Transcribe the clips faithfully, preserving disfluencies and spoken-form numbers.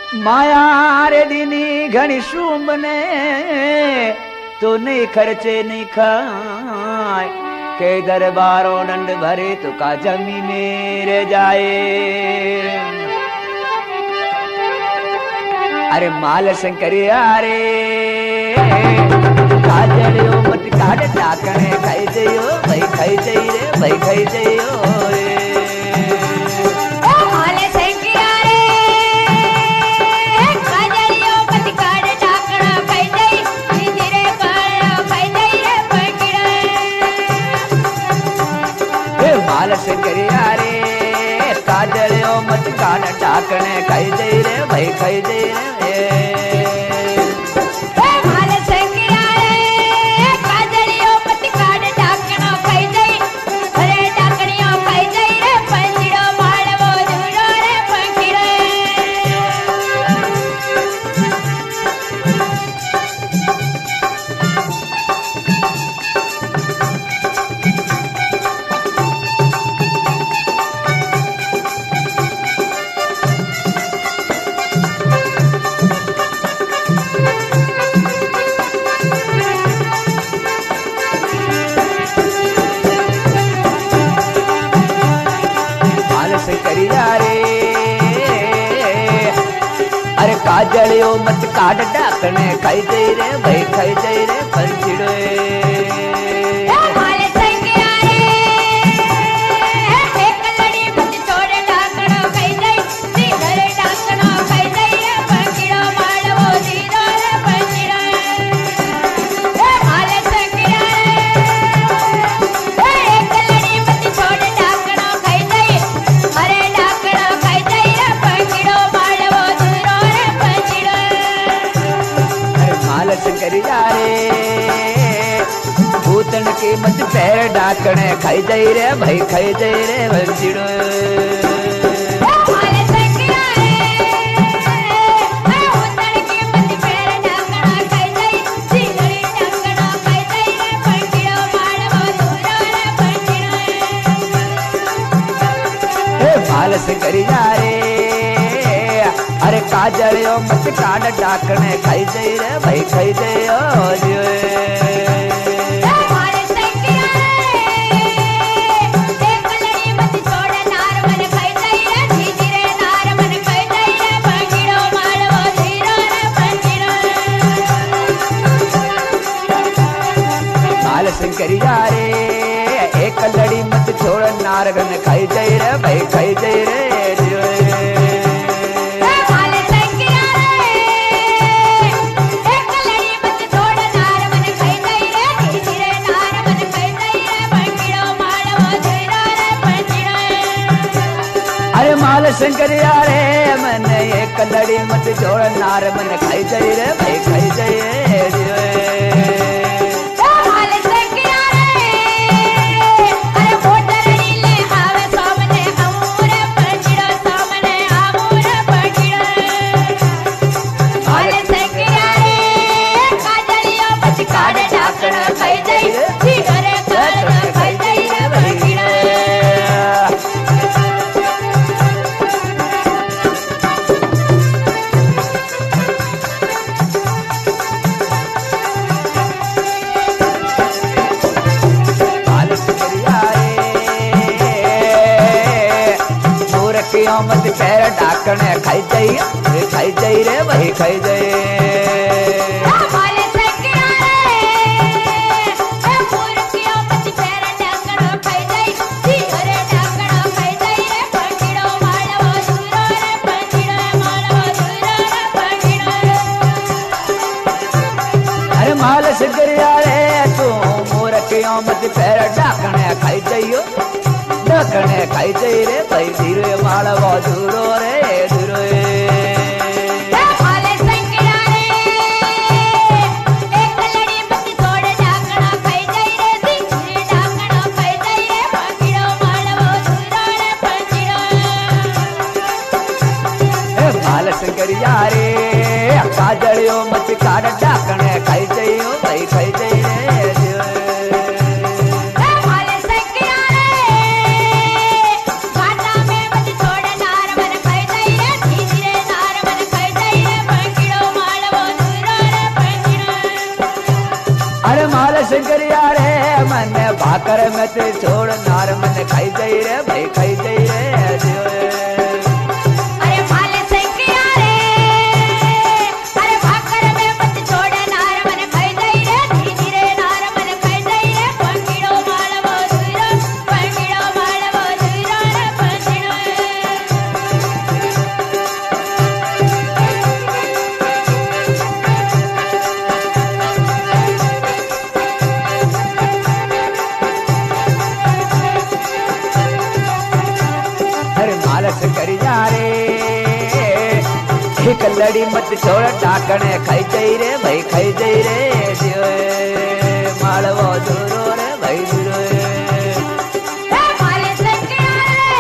माया रे दीनी घनी शुंभ ने तो नहीं खर्चे नहीं खाए के दरबारों दंड भरे तो का जमी मेरे जाए। अरे माल शंकरिया रे काजलियो मत काट टाकने खाई जइयो भाई खाई जई रे भाई खाई जइयो रे। शंकरिया रे काजलियो मत कान टाकने खाई जई रे भाई खाई जई रे। काजलियो मत काट डाकने खाई जई रे भाई खाई जई रे पंछिड़ो। भूतन के मत पैर डाकने खाई जई रे भाई खाई जई रे बंसीड़ो। बाल से करी जा रे अरे काजलियो मत काट डाकने खाई जई रे भाई खाई जई करी जा रे एक लड़ी मत छोड़ नारगन खाई जई रे भाई खाई जई रे। अरे माल शंकरिया रे मन एक लड़ी मत छोड़ नार मन खाई जई रे भाई खाई जई रे। मत पैर डाकने खाई जई रे खाई जई रे भाई खाई जई। अरे माल शंकरिया रे तू मूर्खियों मत पैर डाकने खाई जइयो डाकने खाई जई रे भाई धीरे माल दूरो रे दूरो। माल शंकरिया रे काजलियो मत काट डाकने खाई जइयो भाई खाई जई रे। घाटा में मत छोड़ नार मन खाई जई रे धीरे नार मन खाई जई भाकर में ते छोड़ नार मन खाई जाई रे भाई खाई जाई रे जियो अरे माले संगिया रे अरे भाकर में मत छोड़ नार मन खाई जाई रे धीरे रे नार मन खाई जाई रे पंगिड़ो मालवो दुरो पंगिड़ो मालवो दुरो रे पंगिड़ो मालस करी जा रे एक लड़ी मत छोड़ टाकने खाई जाई रे भाई खाई जाई रे जियो मालवो दूरो रे भाई दूरो ए माले संगिया रे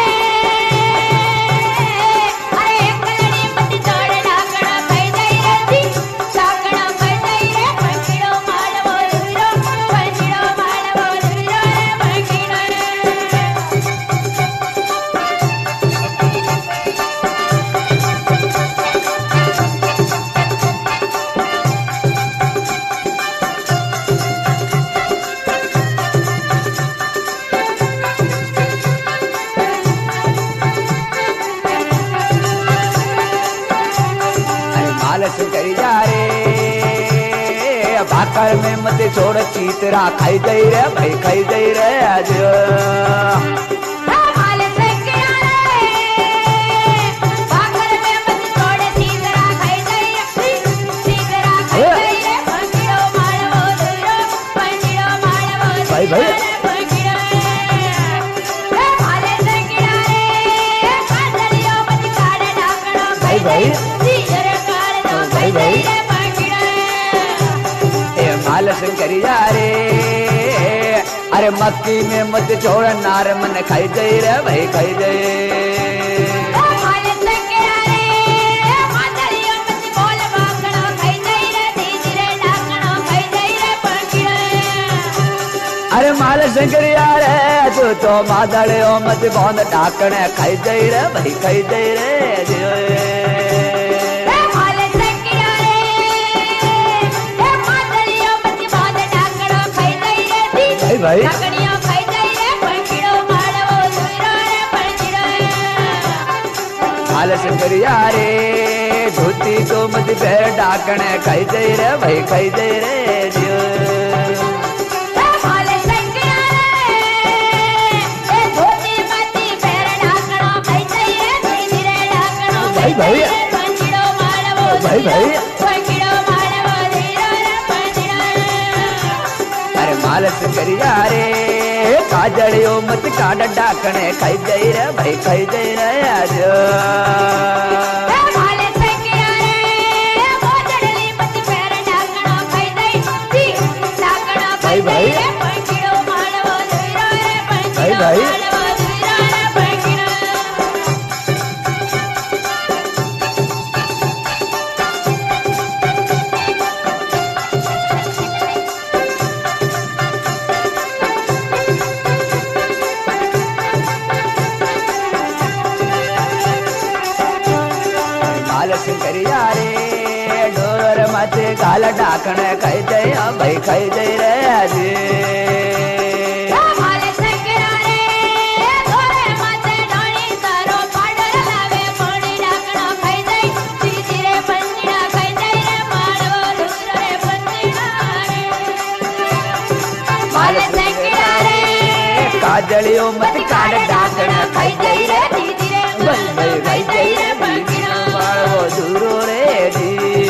अरे एक लड़ी मत छोड़ टाकना खाई जाई रे दी टाकना खाई जाई रे पंगिड़ो मालवो दुरो पंगिड़ो मालवो दुरो रे पंगिड़ो मालस करी जा रे भाकर में मत छोड़ चीतरा खाई जाई रे भाई खाई जाई रे आज माले संगिया रे भाकर में मत छोड़ चीतरा खाई जाई रे चीतरा खाई जाई रे पंगिड़ो मालवो दुरो पंगिड़ो मालवो भाई भाई पंगिड़ो ए माले संगिया रे काजलियो मत काड़े ढाकणो भाई भाई भाई भाई ए मालस करी जा रे अरे मक्की में मत छोड़ नार मन खाई जाई रे भाई खाई जाई अरे मालस करी जा रे तू तो मादड़े ओ मत बंद ढाकणे खाई जाई रे भाई खाई जाई रे जियो भाई भाई मालस करी जा रे धोती तो मत पैर ढाकणे खाई जाई रे भाई खाई जाई रे जियो भाई भाई भाई भाई अरे मालस करी जा रे काजड़ियो मत काड डाकणे खाई जाई रे भाई खाई जाई रे आज भाई भाई भाई भाई मालस करी जा रे डोर मत गाल डाकणे खाई जाई भाई खाई जाई रे आज काजलियो मत काड डाकणे खाई जाई रे भाई भाई खाई जाई रे मालवो दूरो रे जी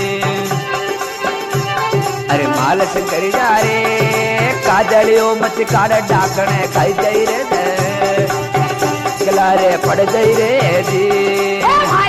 अरे मालस करी जा रे काजलियो मत काड डाकणे खाई जाई रे गला रे पड़ जाई रे जी